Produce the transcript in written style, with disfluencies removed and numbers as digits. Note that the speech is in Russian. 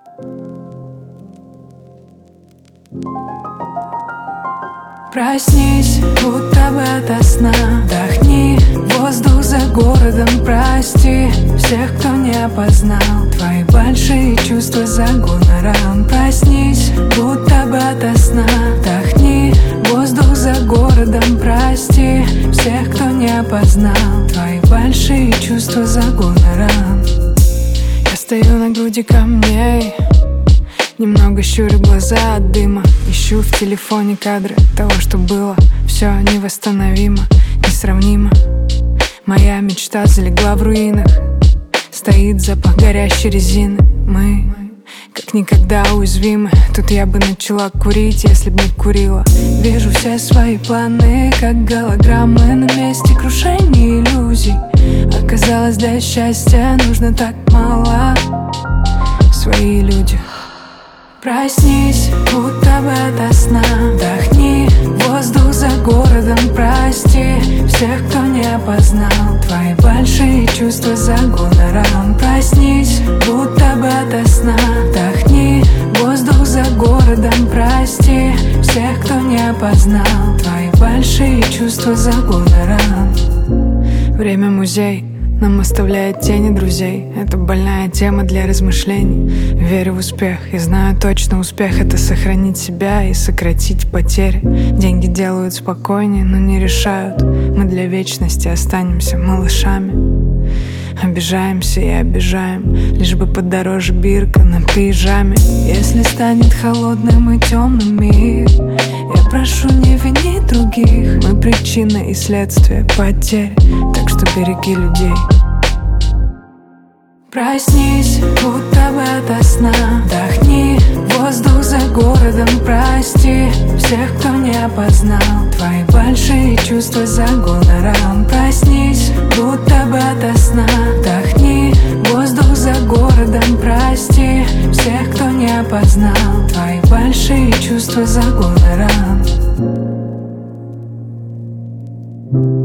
Проснись, будто бы ото сна. Вдохни воздух за городом. Прости всех, кто не опознал твои большие чувства за гонором. Проснись, будто бы ото сна. Вдохни воздух за городом. Прости всех, кто не опознал твои большие чувства за гонором. Я стою на груди камней, немного щурю глаза от дыма. Ищу в телефоне кадры того, что было. Все невосстановимо, несравнимо. Моя мечта залегла в руинах. Стоит запах горящей резины. Мы как никогда уязвимы. Тут я бы начала курить, если бы не курила. Вижу все свои планы, как голограммы на месте крушения иллюзий. Оказалось, для счастья нужно так мало. Свои люди. Проснись, будто бы ото сна. Вдохни воздух за городом. Прости всех, кто не опознал твои большие чувства за гонором. Проснись, будто бы ото сна. Вдохни воздух за городом. Прости всех, кто не опознал твои большие чувства за гонором. Время музей нам оставляет тени друзей. Это больная тема для размышлений. Верю в успех и знаю точно, успех — это сохранить себя и сократить потери. Деньги делают спокойнее, но не решают. Мы для вечности останемся малышами. Обижаемся и обижаем, лишь бы подороже бирка на пижаме. Если станет холодным и темным мир, я прошу, не вини других. Мы причина и следствие потерь, так что береги людей. Проснись, будто бы ото сна. Вдохни воздух за городом. Прости всех, кто не опознал твои большие чувства за гонором. Проснись, будто бы ото сна. Вдохни воздух за городом. Прости всех, кто не опознал твои большие чувства за гонором.